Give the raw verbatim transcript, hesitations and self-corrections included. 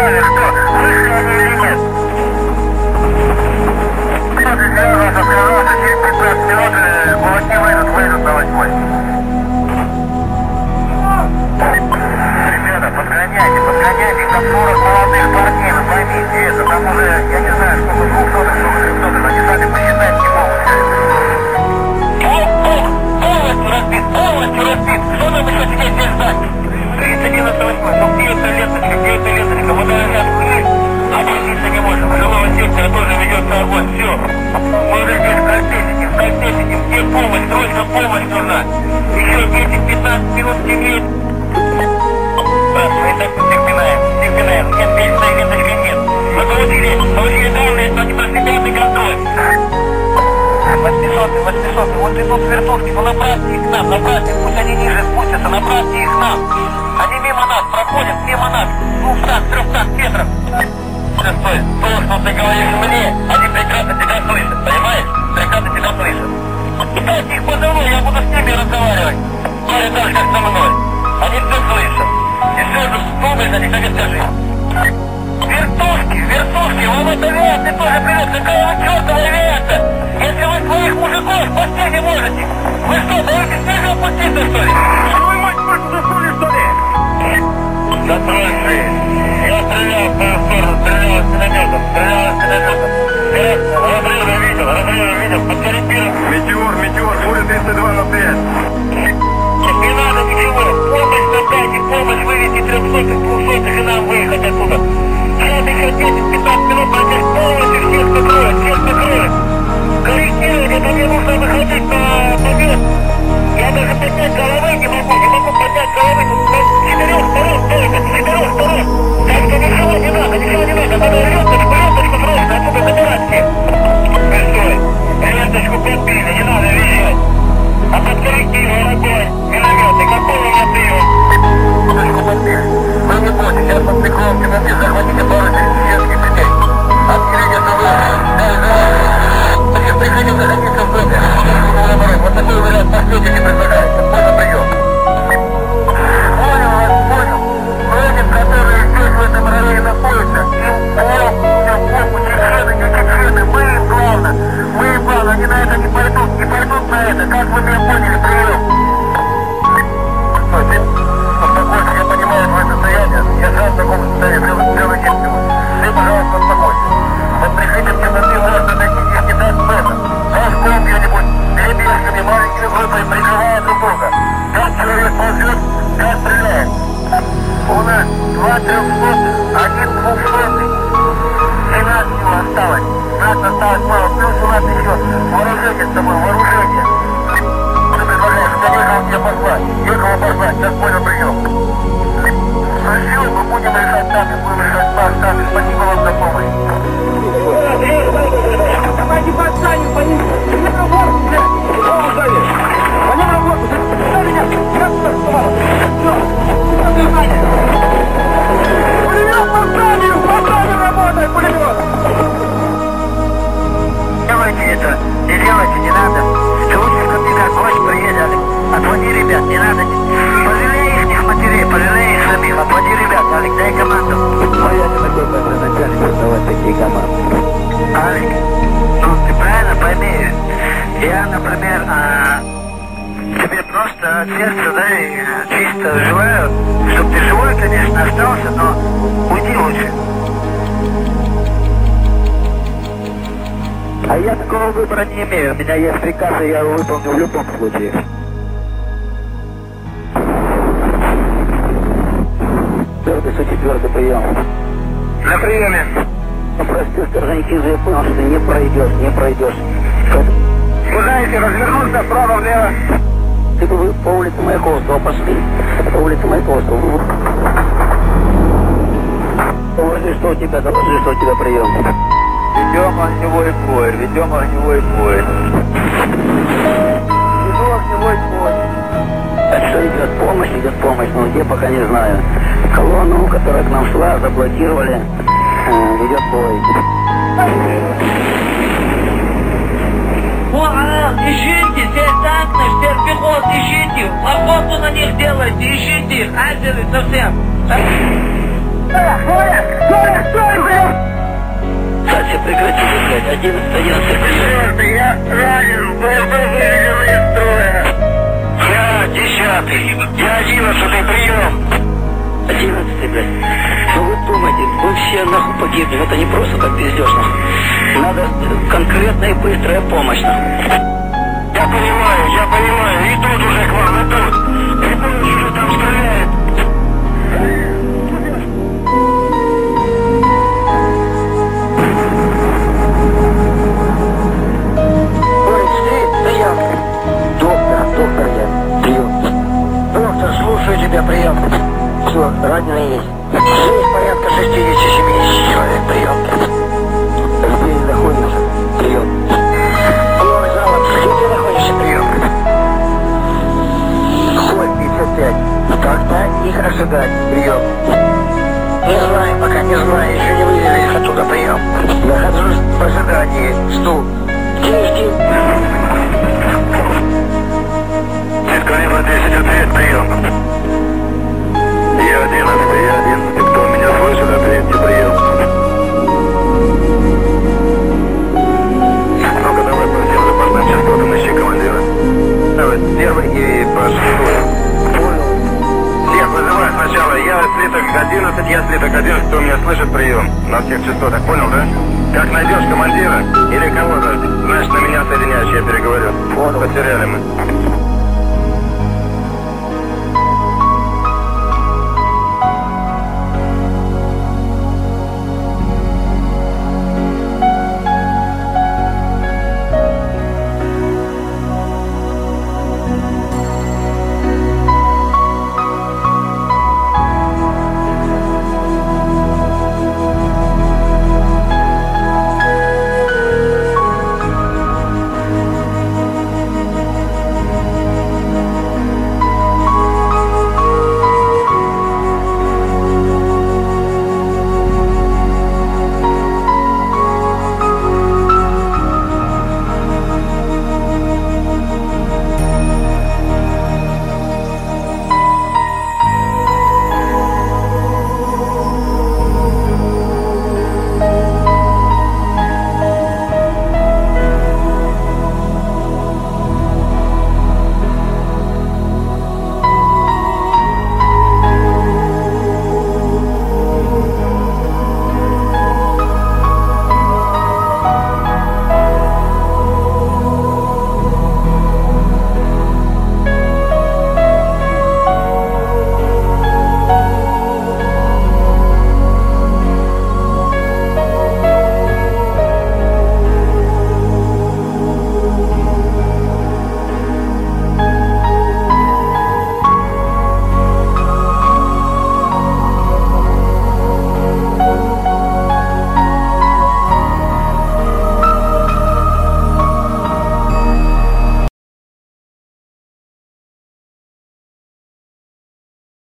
сказали, что слышали они или нет? Кто-то серьезно сказал, что через пятнадцать минут кулаки выйдут, выйдут на восьмой. Ребята, подгоняйте, подгоняйте, там сорок молодых парней, вы поймите это, там уже, я не знаю, сколько двухсотых, сколько трехсотых, они сами посчитать не могут. Полностью разбит, полностью разбит, что нам еще теперь здесь ждать? тридцать девяносто восьмой, ну бьется ленточка, бьется ленточка, вот она сейчас вниз, обратиться не можем, жилого сектора тоже ведется огонь, все. Мы уже здесь в кольце сидим, в кольце сидим, где помощь, срочно помощь нужна. Еще десять-пятнадцать минут сидит. Мы так вот их пинаем, их пинаем, нет, бежной ленточки нет. Мы получили, получили данные, что непростительный контроль. восьмисотый, восьмисотый, вот идут вертушки, ну направьте их к нам, направьте, пусть они ниже спустятся, направьте их к нам. Они мимо нас проходят, мимо нас, двухсот-трехсот метров. Стой, то, что ты говоришь мне, они прекрасно тебя слышат, понимаешь? Прекрасно тебя слышат. Дайте их позову, я буду с ними разговаривать. Они так, как со мной. Они все слышат. И все же думаешь о них, так и скажи. Вертушки, вертушки, вам это авиация тоже привет, какая вы чертова авиация? Если вы своих мужиков спасти не можете, вы что, даете снизу опуститься, что ли? Вы, мать, просто засунули, что ли? Затрольцы, я стрелял в твою сторону, стрелял из минометов, стрелял из минометов. Разрывы видел, разрывы видел, подкорректировал. Метеор, метеор, буря тридцать два ноль пять. Не надо ничего, помощь дайте, помощь вывести трехсотых, двухсотых и нам выехать оттуда. Сейчас еще десять-пятнадцать минут, а здесь полностью всех закроют, всех закроют. Корректировать, это мне нужно выходить на побед. Я даже поднять головы не могу, не могу поднять головы. С четырех сторон только, с четырех сторон. Так что ничего не надо, ничего не надо. Надо ленточку, ленточку срочно отсюда забирать всех. Стой, ленточку подбили, не надо визжать. А подкорректируй огонь, минометы, какой у меня прием? Ленточку подбили. Вы не будете, сейчас под прикрывом темноты захватите пару чеченских людей. Открытие собрания. Значит, приходим находиться в доме. Вот такой вариант последний не предлагается. Можно прием. Понял вас, понял. Люди, которые здесь в этом районе находятся, им плохо, им плохо, чечены, не чечены. Мы им главное. Мы им главное. Они на это не пойдут, не пойдут на это. Как вы меня поняли, прием? Стой, ты успокойся, я понимаю твое состояние. Я сам в таком состоянии превратился. Ты, пожалуйста, успокойся. Вот приходим в темноты, можно найти здесь не дать метров. Наш дом где-нибудь перебежками, маленькими группами, прикрывая друг друга. Как человек ползет, как стреляет. У нас два трехсотых, один двухсотый. тринадцать всего осталось. Нас осталось мало, плюс у нас еще вооружение с тобой, вооружение. Ты предлагаешь, конечно, мне позвать. Некого позвать, сейчас понял прием. Ну все, мы будем решать сами, будем решать сами. Спасибо вам за помощь. Давайте подстанем по ним. Мне работу, блядь. О, сзади. По ним работу. Дай меня. Я туда вставал. Все. Все, внимание. Пулемет по зданию. По зданию работает пулемет. Делайте это. Не делайте, не надо. Случай, ребят, ночь приедет. Отводи, ребят, не надо. Пожалей их матерей, пожалей их самих. Отводи, ребят. Алик, дай команду. Ну, я не такой большой начальник, давать такие команды. Алик, ну ты правильно пойми, я, например, а, тебе просто от сердца, да, и чисто желаю, чтобы ты живой, конечно, остался, но уйди лучше. А я такого выбора не имею, у меня есть приказ, и я его выполню в любом случае. Четвертый, сто четвертый прием. На приеме. Ну, прости, Сторожникидзе, я понял, что ты не пройдешь, не пройдешь. Куда развернуться вправо-влево? Ты бы по улице Маяковского пошли. По улице Маяковского. Доложи, что у тебя, доложи, что у тебя прием. Ведем огневой бой, ведем огневой бой. Веду огневой бой. А что идет помощь, идет помощь, но где пока не знаю. Колонну, которая к нам шла, заблокировали. Ведет бой. Вон, ищите, здесь танки, здесь пехот, ищите. Охоту на них делайте, ищите их, азеры совсем. Стой, блядь! Кстати, прекратили, блядь, одиннадцать, одиннадцать. Черт, я ранен, был выведен из строя. Я десятый, я одиннадцатый, прием. Одиннадцатый, блядь. Ну вы думаете, вы все нахуй погибнем, это не просто так пиздешь, нахуй. Надо конкретная и быстрая помощь, нахуй. Я понимаю, я понимаю, идут уже к вам, идут. Прибой уже там стреляет. Тебя прием. Все, раненый есть. Здесь порядка шестидесяти-семидесяти человек. Прием. Где находится? Прием. Новый залом. Где ты находишься? Прием. Холь пятьдесят пять. Когда их ожидать? Прием. Не знаю, пока не знаю. Еще не вывелись оттуда. Прием. Нахожусь в ожидании. Жду. Жди, жди. Калибр десять ответ, прием. Я одиннадцатый, я одиннадцатый. Кто меня слышит, ответьте, прием. Ну-ка, давай по всем запасным частотам ищи командира. Давай, первый и пошли. Понял. Всех вызывай сначала. Я слиток одиннадцать, я слиток одиннадцать. Кто меня слышит, прием. На всех частотах, понял, да? Как найдешь командира или кого-то, значит, на меня соединяешь, я переговорю. Понял. Потеряли мы.